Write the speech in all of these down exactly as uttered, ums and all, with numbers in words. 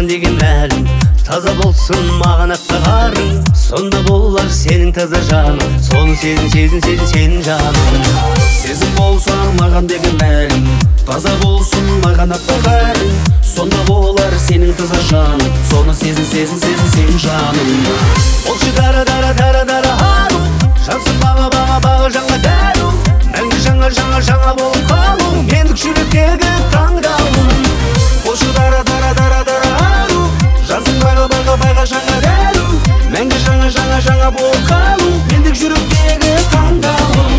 маған деген мәлім. Таза болсын маған ақтағарың, сонда болар сенің таза жаның. Соны сезін, сезін, сезін, сенің жаның. Сезім болса маған деген мәлім, таза болсын маған ақтағарың, сонда болар сенің таза жаның. Соны сезін, сезін, сезін, сенің жаның. Болшы дара, дара, дара, дара ару, жансың баға, баға, баға жаңа дәру. Мәңгі жаңа, жаңа, жаңа болып қалу, мендік жүректегі таңдауым. Болшы дара, дара, дара, дара ару, жансың баға, баға, баға жаңа дәру. Мәңгі жаңа, жаңа, жаңа болып қалу, мендік жүректегі таңдауым.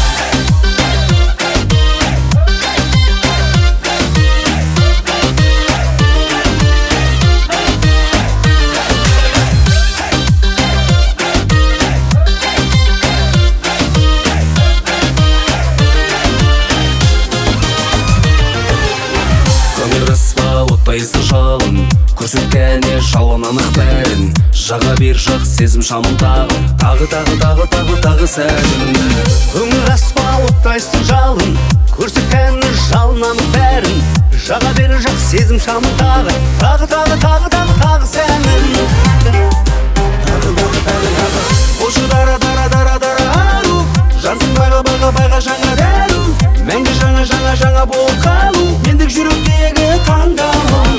Оттайсы жалын, көрсеткәне жалын анық бәрін. Жаға бер жақ сезім шамындағы, тағы, тағы, тағы, тағы, тағы сәлін. Көңіл аспа оттайсы жалын, көрсеткәне жалын анық бәрін. Жаға бер жақ сезім шамындағы, тағы, тағы, тағы, тағы, тағы сәлін. Тағы, тағы, тағы, тағы. Болшы дара, дара, дара, дара ару, жансың байға, байға, байға жаңа дәру. Мәңгі жаңа, жаңа, жаңа болып қалу, мендік жүректегі таңдауым.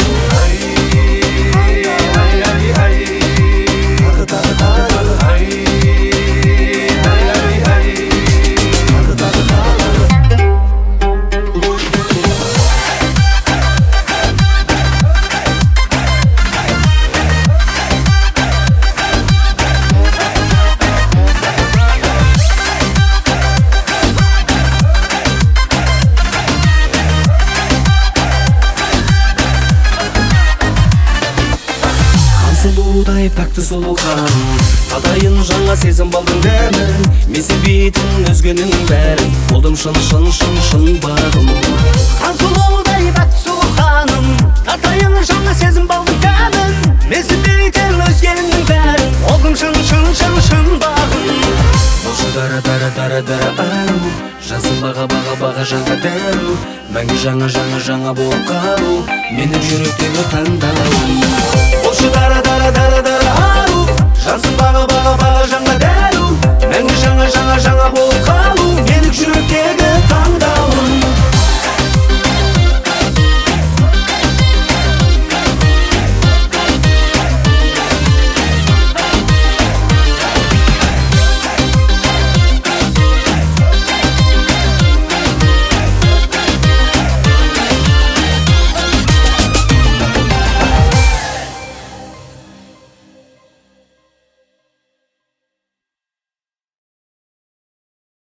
Сұлудай пәкті сұлуған, татайын жаңа сезім балдың дәмін. Мен себейтін өзгенің бәрін, болдым шын, шын, шын, шын бағым. Қан сұлудай пәкті сұлуғаным, татайын жаңа сезім балдың дәмін. Мен себейтін өзгенің бәрін, болдым шын, шын, шын, шын бағым. Болшы дара, дара, дара, дара ару, жансың баға, баға, баға жаңа дәру. Мәңгі жаңа, жаңа, жаңа болып қалу, менің жүректегі таңдауым. Болшы дара, дара, дара, дара ару, жансың